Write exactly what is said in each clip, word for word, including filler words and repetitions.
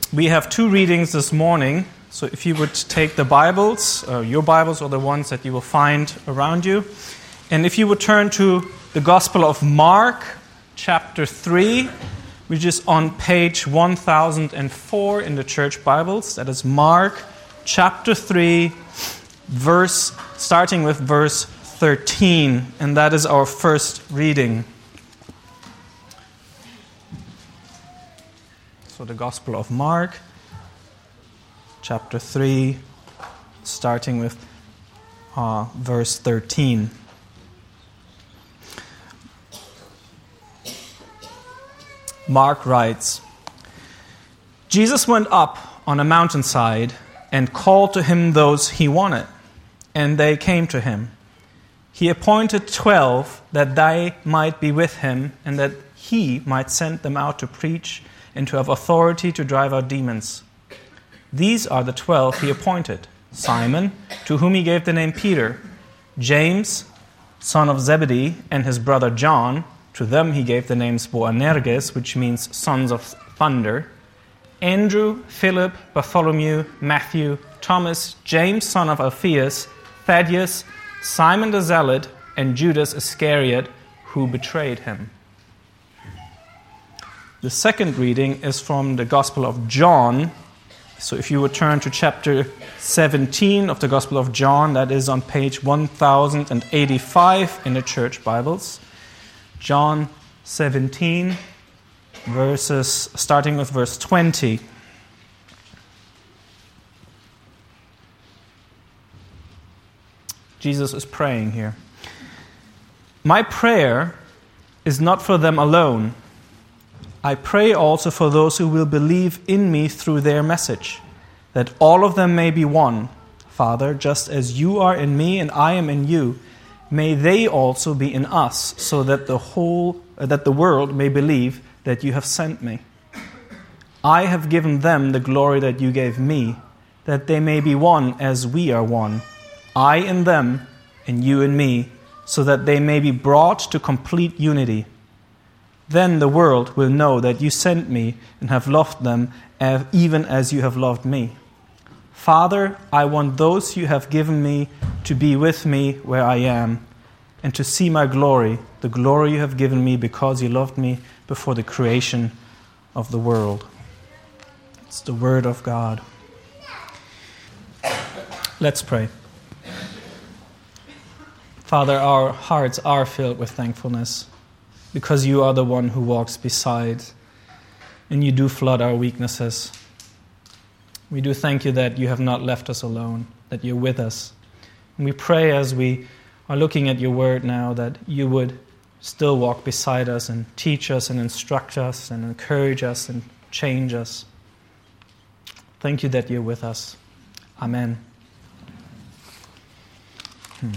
we have two readings this morning. So if you would take the Bibles, uh, your Bibles or the ones that you will find around you, and if you would turn to the Gospel of Mark, chapter three, which is on page one thousand four in the church Bibles. That is Mark chapter three, verse starting with verse thirteen, and that is our first reading. So the Gospel of Mark, chapter three, starting with uh, verse thirteen. Mark writes, Jesus went up on a mountainside and called to him those he wanted, and they came to him. He appointed twelve that they might be with him, and that he might send them out to preach and to have authority to drive out demons. These are the twelve he appointed: Simon, to whom he gave the name Peter; James, son of Zebedee, and his brother John. To them he gave the names Boanerges, which means sons of thunder; Andrew, Philip, Bartholomew, Matthew, Thomas, James, son of Alphaeus, Thaddeus, Simon the Zealot, and Judas Iscariot, who betrayed him. The second reading is from the Gospel of John. So if you would turn to chapter seventeen of the Gospel of John, that is on page one thousand eighty-five in the church Bibles. John seventeen, verses starting with verse twenty. Jesus is praying here. My prayer is not for them alone. I pray also for those who will believe in me through their message, that all of them may be one. Father, just as you are in me and I am in you, may they also be in us, so that the whole uh, that the world may believe that you have sent me. I have given them the glory that you gave me, that they may be one as we are one. I in them and you in me, so that they may be brought to complete unity. Then the world will know that you sent me and have loved them even as you have loved me. Father, I want those you have given me to be with me where I am, and to see my glory, the glory you have given me because you loved me before the creation of the world. It's the word of God. Let's pray. Father, our hearts are filled with thankfulness because you are the one who walks beside, and you do flood our weaknesses. We do thank you that you have not left us alone, that you're with us. And we pray as we are looking at your word now that you would still walk beside us and teach us and instruct us and encourage us and change us. Thank you that you're with us. Amen. Hmm.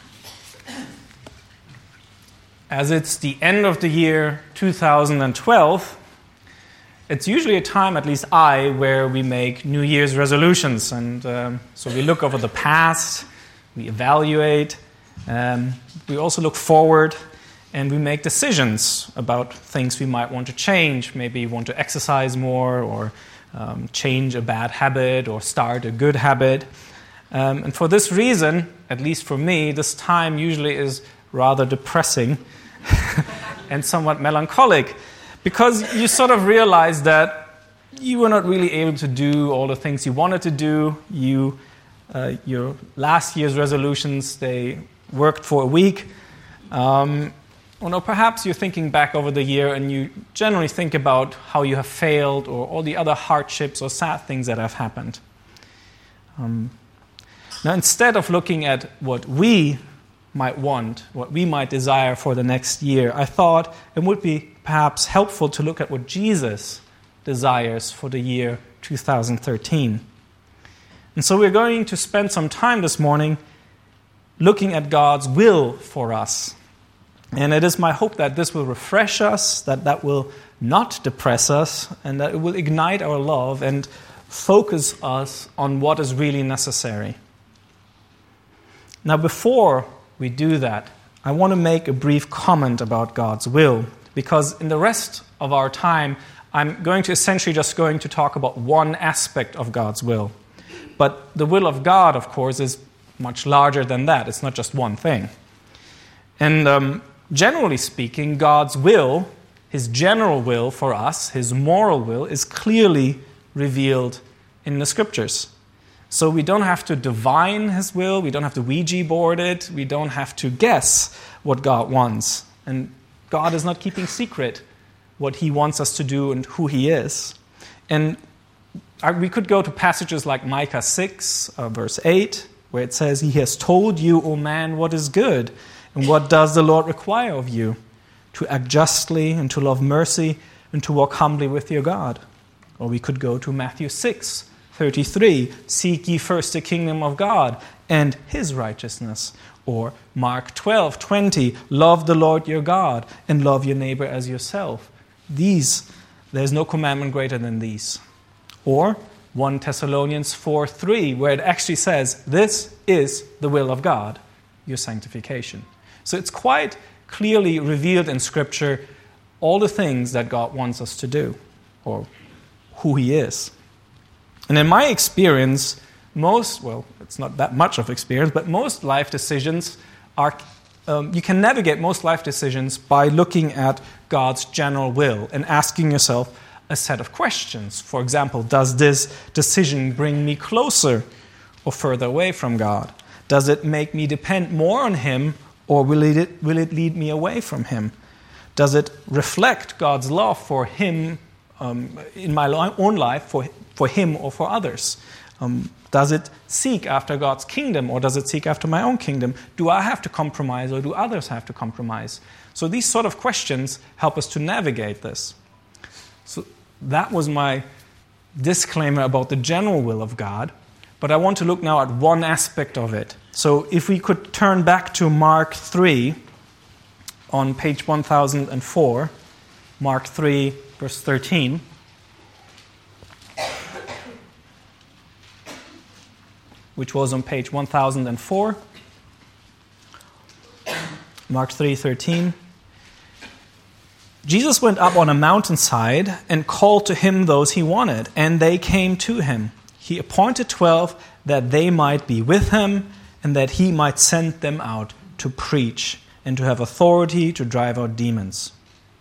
As it's the end of the year two thousand twelve, it's usually a time, at least I, where we make New Year's resolutions. And um, so we look over the past, we evaluate, um, we also look forward, and we make decisions about things we might want to change. Maybe want to exercise more, or um, change a bad habit, or start a good habit. Um, and for this reason, at least for me, this time usually is rather depressing and somewhat melancholic, because you sort of realize that you were not really able to do all the things you wanted to do. You, uh, your last year's resolutions, they worked for a week. Um, or no, perhaps you're thinking back over the year and you generally think about how you have failed or all the other hardships or sad things that have happened. Um, now, instead of looking at what we might want, what we might desire for the next year, I thought it would be perhaps helpful to look at what Jesus desires for the year two thousand thirteen. And so we're going to spend some time this morning looking at God's will for us. And it is my hope that this will refresh us, that that will not depress us, and that it will ignite our love and focus us on what is really necessary. Now, before we do that, I want to make a brief comment about God's will, because in the rest of our time, I'm going to essentially just going to talk about one aspect of God's will. But the will of God, of course, is much larger than that. It's not just one thing. And um, generally speaking, God's will, his general will for us, his moral will, is clearly revealed in the Scriptures. So we don't have to divine his will, we don't have to Ouija board it, we don't have to guess what God wants. And God is not keeping secret what he wants us to do and who he is. And we could go to passages like Micah six, uh, verse eight, where it says, he has told you, O man, what is good, and what does the Lord require of you? To act justly, and to love mercy, and to walk humbly with your God. Or we could go to Matthew six, thirty-three, seek ye first the kingdom of God and his righteousness. Or Mark twelve, twenty, love the Lord your God and love your neighbor as yourself. These, there's no commandment greater than these. Or First Thessalonians four, three, where it actually says, this is the will of God, your sanctification. So it's quite clearly revealed in Scripture all the things that God wants us to do, or who he is. And in my experience, most, well, it's not that much of experience, but most life decisions are, um, you can navigate most life decisions by looking at God's general will and asking yourself a set of questions. For example, does this decision bring me closer or further away from God? Does it make me depend more on him, or will it, will it lead me away from him? Does it reflect God's love for him um, in my own life, for, for him or for others? Um, does it seek after God's kingdom, or does it seek after my own kingdom? Do I have to compromise, or do others have to compromise? So these sort of questions help us to navigate this. So that was my disclaimer about the general will of God. But I want to look now at one aspect of it. So if we could turn back to Mark three on page one thousand four, Mark three, verse thirteen. Which was on page one thousand four. Mark three, thirteen. Jesus went up on a mountainside and called to him those he wanted, and they came to him. He appointed twelve that they might be with him, and that he might send them out to preach and to have authority to drive out demons.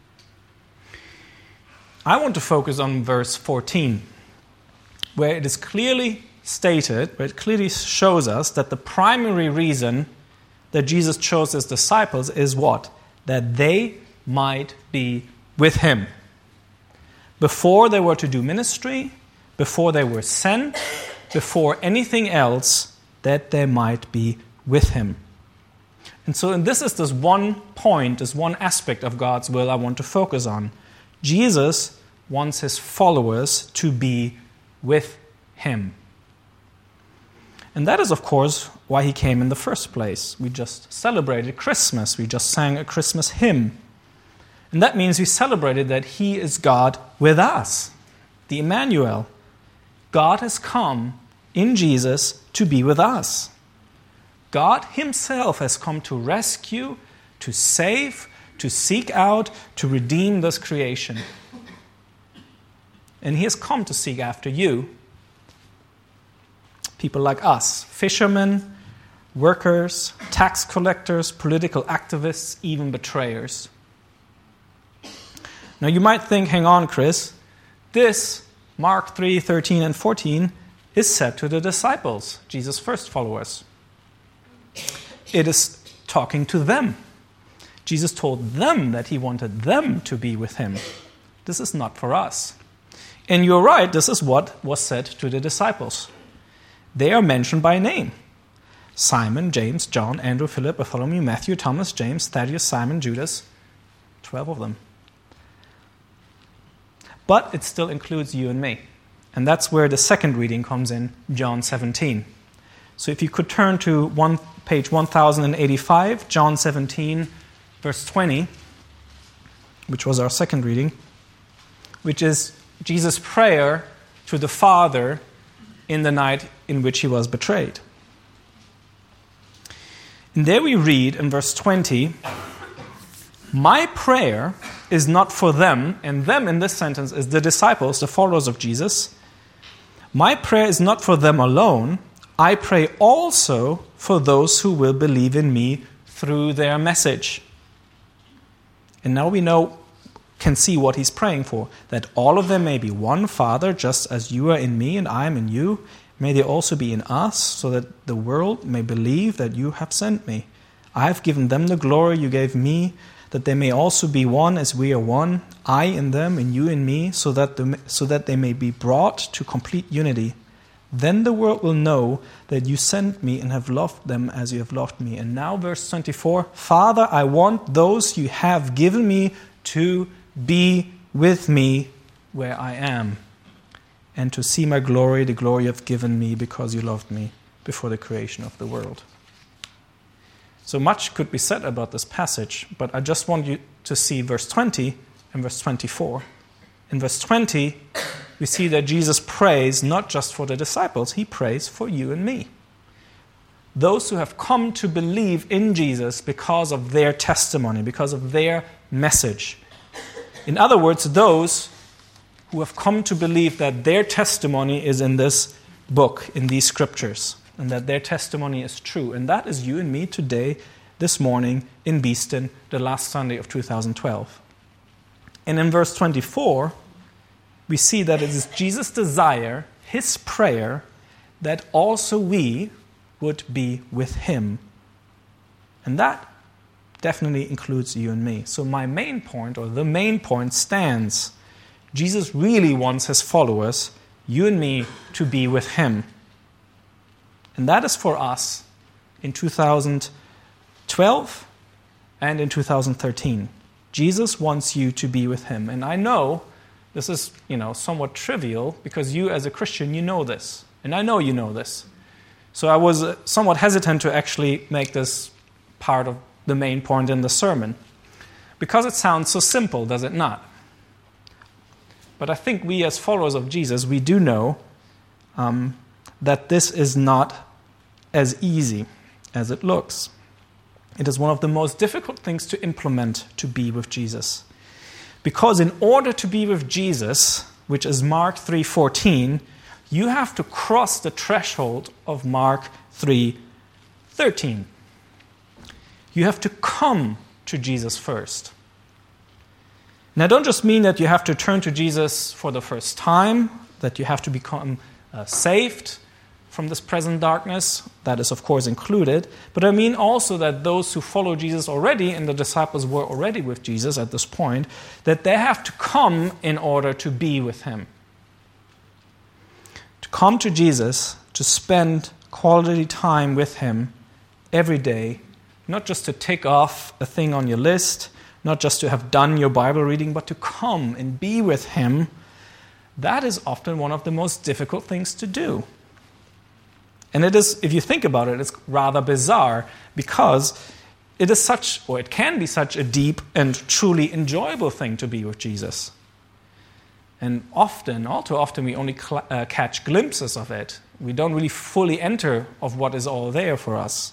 I want to focus on verse fourteen, where it is clearly stated, where it clearly shows us that the primary reason that Jesus chose his disciples is what? That they might be with him. Before they were to do ministry, before they were sent, before anything else, that they might be with him. And so and this is this one point, this one aspect of God's will I want to focus on. Jesus wants his followers to be with him. And that is, of course, why he came in the first place. We just celebrated Christmas. We just sang a Christmas hymn. And that means we celebrated that he is God with us, the Emmanuel. God has come in Jesus to be with us. God himself has come to rescue, to save, to seek out, to redeem this creation. And he has come to seek after you. People like us, fishermen, workers, tax collectors, political activists, even betrayers. Now you might think, hang on, Chris, this, Mark three, thirteen and fourteen, is said to the disciples, Jesus' first followers. It is talking to them. Jesus told them that he wanted them to be with him. This is not for us. And you're right, this is what was said to the disciples. They are mentioned by name. Simon, James, John, Andrew, Philip, Bartholomew, Matthew, Thomas, James, Thaddeus, Simon, Judas. Twelve of them. But it still includes you and me. And that's where the second reading comes in, John seventeen. So if you could turn to one, page one thousand eighty-five, John seventeen, verse twenty, which was our second reading, which is Jesus' prayer to the Father in the night in which he was betrayed. And there we read in verse twenty, "My prayer is not for them, and them in this sentence is the disciples, the followers of Jesus. My prayer is not for them alone. I pray also for those who will believe in me through their message. And now we know, can see what he's praying for, that all of them may be one, Father, just as you are in me and I am in you. May they also be in us, so that the world may believe that you have sent me. I have given them the glory you gave me, that they may also be one as we are one, I in them and you in me, so that the, so that they may be brought to complete unity. Then the world will know that you sent me and have loved them as you have loved me. And now verse twenty-four, Father, I want those you have given me to be with me where I am, and to see my glory, the glory you have given me because you loved me before the creation of the world. So much could be said about this passage, but I just want you to see verse twenty and verse twenty-four. In verse twenty, we see that Jesus prays not just for the disciples, he prays for you and me. Those who have come to believe in Jesus because of their testimony, because of their message. In other words, those who have come to believe that their testimony is in this book, in these scriptures, and that their testimony is true. And that is you and me today, this morning, in Beeston, the last Sunday of two thousand twelve. And in verse twenty-four, we see that it is Jesus' desire, his prayer, that also we would be with him. And that definitely includes you and me. So my main point, or the main point, stands. Jesus really wants his followers, you and me, to be with him. And that is for us in two thousand twelve and in two thousand thirteen. Jesus wants you to be with him. And I know this is, you know, somewhat trivial because you as a Christian, you know this. And I know you know this. So I was somewhat hesitant to actually make this part of the main point in the sermon. Because it sounds so simple, does it not? But I think we as followers of Jesus, we do know um, that this is not as easy as it looks. It is one of the most difficult things to implement, to be with Jesus. Because in order to be with Jesus, which is Mark three fourteen, you have to cross the threshold of Mark three thirteen. You have to come to Jesus first. And I don't just mean that you have to turn to Jesus for the first time, that you have to become uh, saved from this present darkness. That is, of course, included. But I mean also that those who follow Jesus already, and the disciples were already with Jesus at this point, that they have to come in order to be with him. To come to Jesus, to spend quality time with him every day, not just to tick off a thing on your list, not just to have done your Bible reading, but to come and be with him, that is often one of the most difficult things to do. And it is, if you think about it, it's rather bizarre because it is such, or it can be such a deep and truly enjoyable thing to be with Jesus. And often, all too often, we only cl- uh, catch glimpses of it. We don't really fully enter of what is all there for us.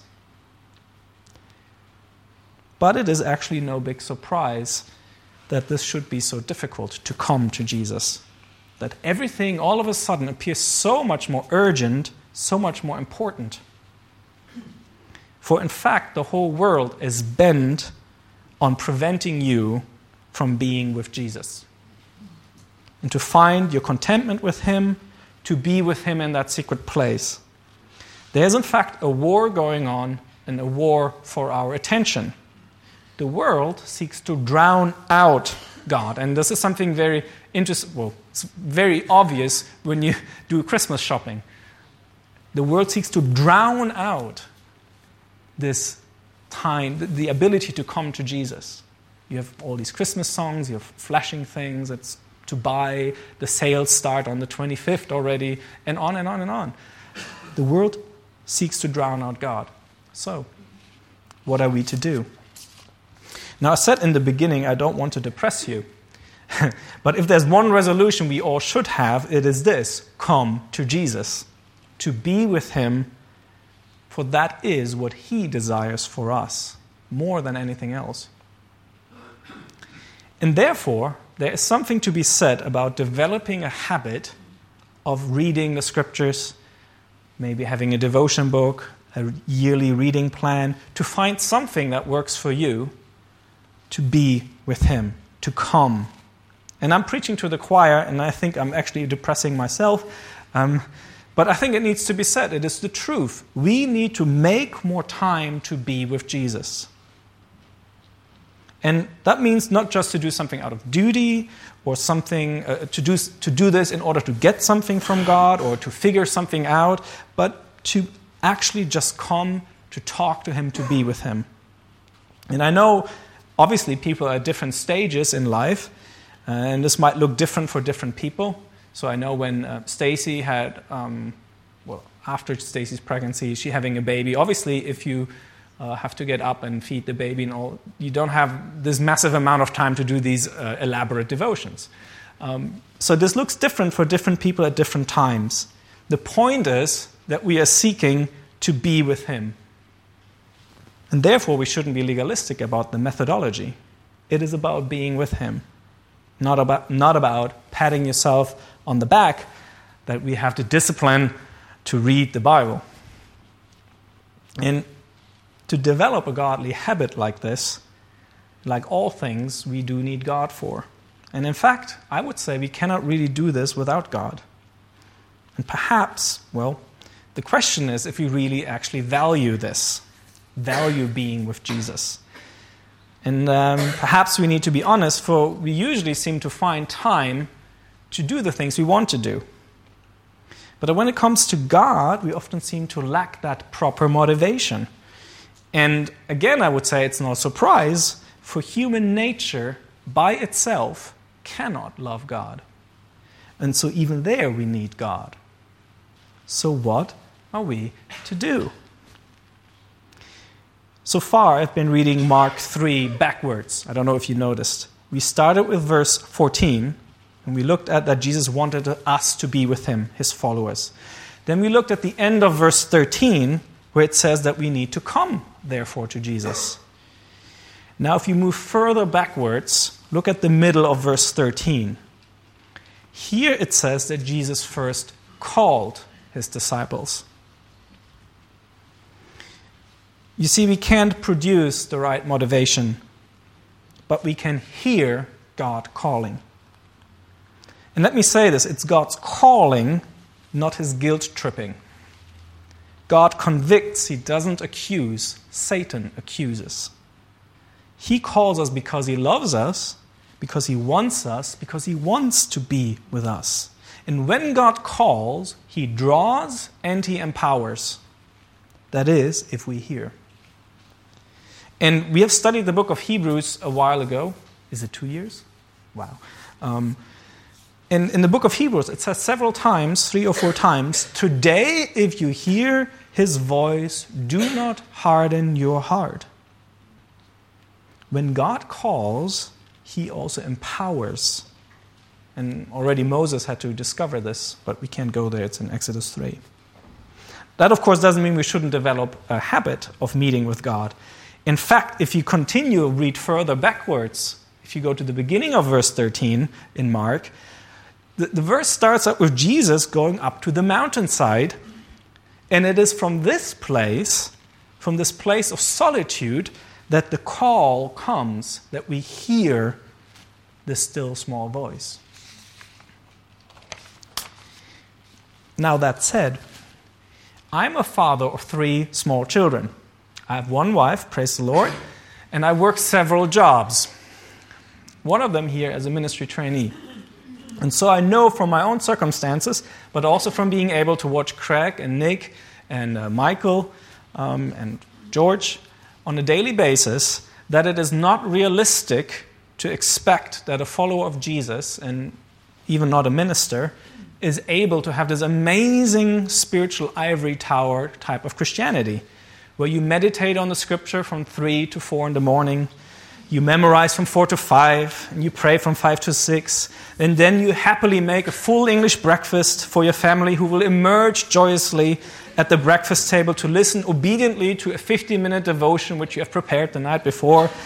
But it is actually no big surprise that this should be so difficult to come to Jesus. That everything all of a sudden appears so much more urgent, so much more important. For in fact, the whole world is bent on preventing you from being with Jesus. And to find your contentment with him, to be with him in that secret place. There's in fact a war going on, and a war for our attention. The world seeks to drown out God. And this is something very interesting, well, it's very obvious when you do Christmas shopping. The world seeks to drown out this time, the ability to come to Jesus. You have all these Christmas songs, you have flashing things, it's to buy, the sales start on the twenty-fifth already, and on and on and on. The world seeks to drown out God. So, what are we to do? Now, I said in the beginning, I don't want to depress you. But if there's one resolution we all should have, it is this: come to Jesus. To be with him, for that is what he desires for us, more than anything else. And therefore, there is something to be said about developing a habit of reading the scriptures, maybe having a devotion book, a yearly reading plan, to find something that works for you to be with him, to come. And I'm preaching to the choir, and I think I'm actually depressing myself, um, but I think it needs to be said. It is the truth. We need to make more time to be with Jesus. And that means not just to do something out of duty or something uh, to do to do this in order to get something from God or to figure something out, but to actually just come to talk to him, to be with him. And I know, obviously, people are at different stages in life, uh, and this might look different for different people. So I know when uh, Stacy had, um, well, after Stacy's pregnancy, she having a baby. Obviously, if you Uh, have to get up and feed the baby and all, you don't have this massive amount of time to do these uh, elaborate devotions. Um, so this looks different for different people at different times. The point is that we are seeking to be with him. And therefore, we shouldn't be legalistic about the methodology. It is about being with him, not about, not about patting yourself on the back that we have the discipline to read the Bible. And to develop a godly habit like this, like all things, we do need God for. And in fact, I would say we cannot really do this without God. And perhaps, well, the question is if we really actually value this, value being with Jesus. And um, perhaps we need to be honest, for we usually seem to find time to do the things we want to do. But when it comes to God, we often seem to lack that proper motivation. And again, I would say it's no surprise, for human nature by itself cannot love God. And so even there we need God. So what are we to do? So far, I've been reading Mark three backwards. I don't know if you noticed. We started with verse fourteen, and we looked at that Jesus wanted us to be with him, his followers. Then we looked at the end of verse thirteen, where it says that we need to come, therefore, to Jesus. Now, if you move further backwards, look at the middle of verse thirteen. Here it says that Jesus first called his disciples. You see, we can't produce the right motivation, but we can hear God calling. And let me say this, it's God's calling, not his guilt-tripping. God convicts, he doesn't accuse. Satan accuses. He calls us because he loves us, because he wants us, because he wants to be with us. And when God calls, he draws and he empowers. That is, if we hear. And we have studied the book of Hebrews a while ago. Is it two years? Wow. Um, in, in the book of Hebrews, it says several times, three or four times, today, if you hear his voice, do not harden your heart. When God calls, he also empowers. And already Moses had to discover this, but we can't go there. It's in Exodus three. That, of course, doesn't mean we shouldn't develop a habit of meeting with God. In fact, if you continue, read further backwards, if you go to the beginning of verse thirteen in Mark, the, the verse starts out with Jesus going up to the mountainside. And it is from this place, from this place of solitude, that the call comes, that we hear the still small voice. Now that said, I'm a father of three small children. I have one wife, praise the Lord, and I work several jobs. One of them here as a ministry trainee. And so I know from my own circumstances, but also from being able to watch Craig and Nick and uh, Michael um, and George on a daily basis, that it is not realistic to expect that a follower of Jesus, and even not a minister, is able to have this amazing spiritual ivory tower type of Christianity, where you meditate on the scripture from three to four in the morning, you memorize from four to five, and you pray from five to six, and then you happily make a full English breakfast for your family who will emerge joyously at the breakfast table to listen obediently to a fifty-minute devotion which you have prepared the night before.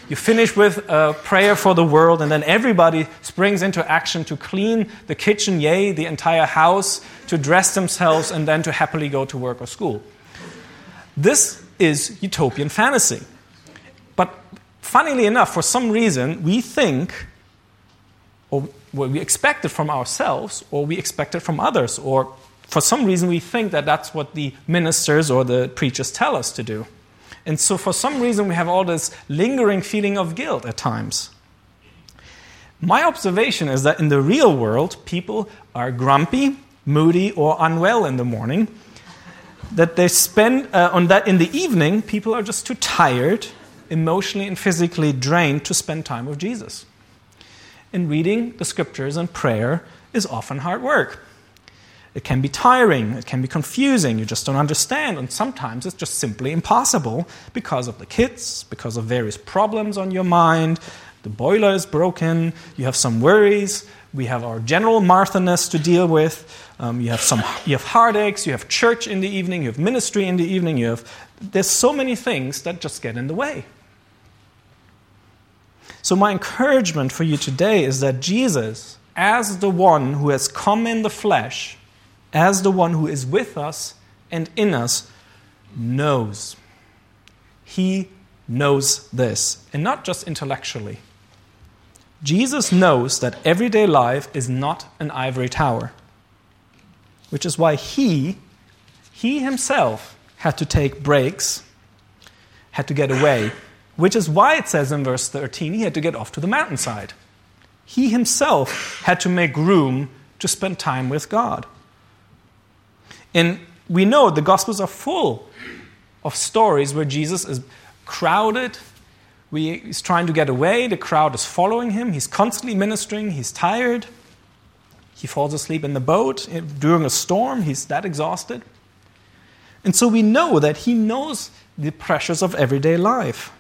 You finish with a prayer for the world, and then everybody springs into action to clean the kitchen, yea, the entire house, to dress themselves, and then to happily go to work or school. This is utopian fantasy. But funnily enough, for some reason, we think, or well, we expect it from ourselves, or we expect it from others, or for some reason we think that that's what the ministers or the preachers tell us to do. And so for some reason we have all this lingering feeling of guilt at times. My observation is that in the real world, people are grumpy, moody, or unwell in the morning. That they spend, uh, on that in the evening, people are just too tired, emotionally and physically drained to spend time with Jesus. And reading the scriptures and prayer is often hard work. It can be tiring, it can be confusing, you just don't understand, and sometimes it's just simply impossible because of the kids, because of various problems on your mind. The boiler is broken, you have some worries, we have our general Martha-ness to deal with, um, you have some, you have heartaches, you have church in the evening, you have ministry in the evening, you have, there's so many things that just get in the way. So my encouragement for you today is that Jesus, as the one who has come in the flesh, as the one who is with us and in us, knows. He knows this, and not just intellectually. Jesus knows that everyday life is not an ivory tower, which is why he, he himself had to take breaks, had to get away, which is why it says in verse thirteen, he had to get off to the mountainside. He himself had to make room to spend time with God. And we know the Gospels are full of stories where Jesus is crowded, we, he's trying to get away, the crowd is following him, he's constantly ministering, he's tired, he falls asleep in the boat during a storm, he's that exhausted. And so we know that he knows the pressures of everyday life.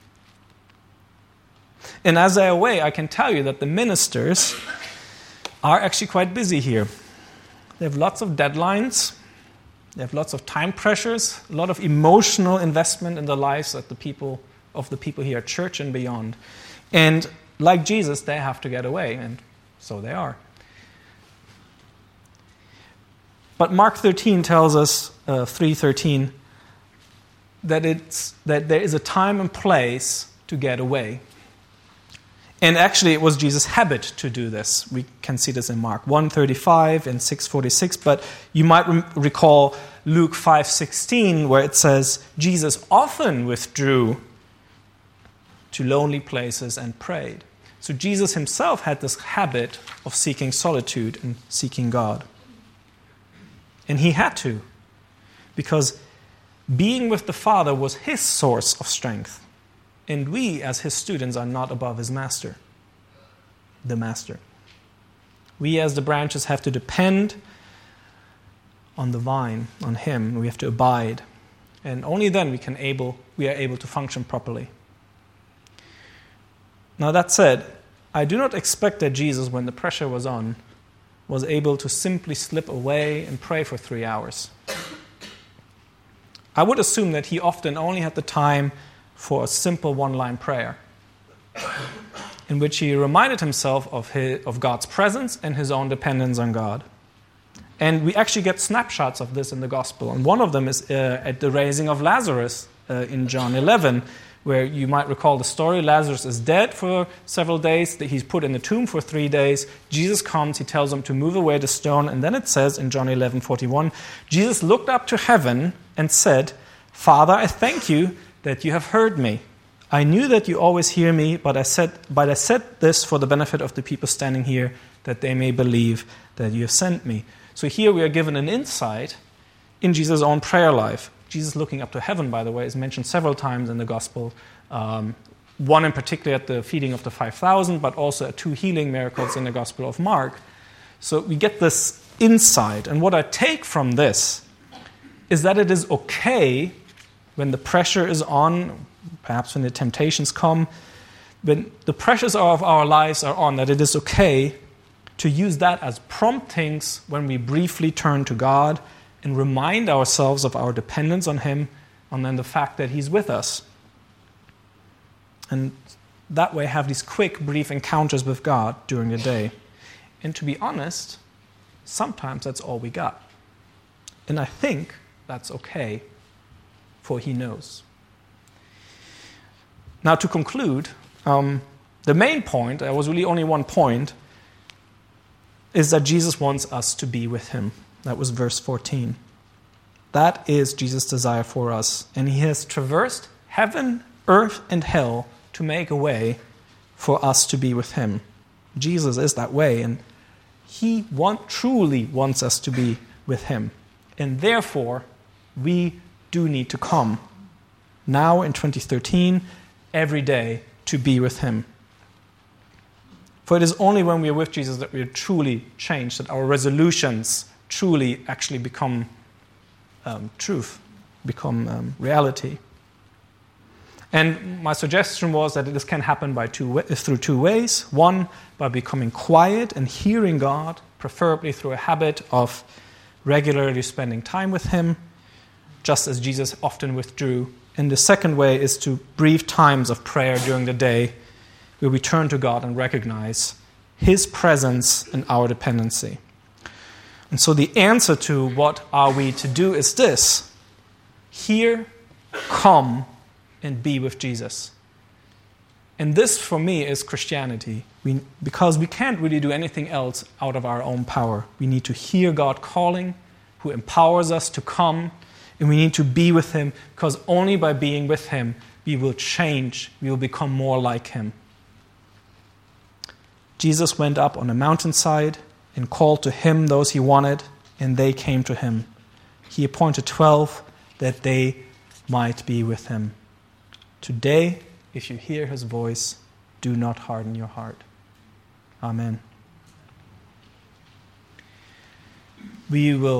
And as they're away, I can tell you that the ministers are actually quite busy here. They have lots of deadlines. They have lots of time pressures, a lot of emotional investment in the lives of the people of the people here at church and beyond. And like Jesus, they have to get away, and so they are. But Mark thirteen tells us, uh, three thirteen, that it's that there is a time and place to get away. And actually, it was Jesus' habit to do this. We can see this in Mark one thirty-five and six forty-six, but you might re- recall Luke five sixteen, where it says, Jesus often withdrew to lonely places and prayed. So Jesus himself had this habit of seeking solitude and seeking God. And he had to, because being with the Father was his source of strength. And we, as his students, are not above his master, the master. We, as the branches, have to depend on the vine, on him. We have to abide. And only then we can able, we are able to function properly. Now, that said, I do not expect that Jesus, when the pressure was on, was able to simply slip away and pray for three hours. I would assume that he often only had the time for a simple one-line prayer in which he reminded himself of, his, of God's presence and his own dependence on God. And we actually get snapshots of this in the Gospel. And one of them is uh, at the raising of Lazarus uh, in John eleven, where you might recall the story. Lazarus is dead for several days. He's put in the tomb for three days. Jesus comes. He tells them to move away the stone. And then it says in John eleven forty-one, Jesus looked up to heaven and said, Father, I thank you that you have heard me. I knew that you always hear me, but I said, but I said this for the benefit of the people standing here, that they may believe that you have sent me. So here we are given an insight in Jesus' own prayer life. Jesus looking up to heaven, by the way, is mentioned several times in the Gospel. Um, one in particular at the feeding of the five thousand, but also at two healing miracles in the Gospel of Mark. So we get this insight. And what I take from this is that it is okay when the pressure is on, perhaps when the temptations come, when the pressures of our lives are on, that it is okay to use that as promptings when we briefly turn to God and remind ourselves of our dependence on him and then the fact that he's with us. And that way have these quick, brief encounters with God during the day. And to be honest, sometimes that's all we got. And I think that's okay, for He knows. Now to conclude, um, the main point, there was really only one point, is that Jesus wants us to be with Him. That was verse fourteen. That is Jesus' desire for us. And He has traversed heaven, earth, and hell to make a way for us to be with Him. Jesus is that way, and He want, truly wants us to be with Him. And therefore, we do need to come now in twenty thirteen, every day, to be with Him. For it is only when we are with Jesus that we are truly changed, that our resolutions truly actually become um, truth, become um, reality. And my suggestion was that this can happen by two, through two ways. One, by becoming quiet and hearing God, preferably through a habit of regularly spending time with Him, just as Jesus often withdrew. And the second way is to brief times of prayer during the day, where we turn to God and recognize His presence and our dependency. And so the answer to what are we to do is this: hear, come, and be with Jesus. And this, for me, is Christianity. We, because we can't really do anything else out of our own power. We need to hear God calling, who empowers us to come, and we need to be with Him, because only by being with Him, we will change, we will become more like Him. Jesus went up on a mountainside and called to Him those He wanted, and they came to Him. He appointed twelve that they might be with Him. Today, if you hear His voice, do not harden your heart. Amen. We will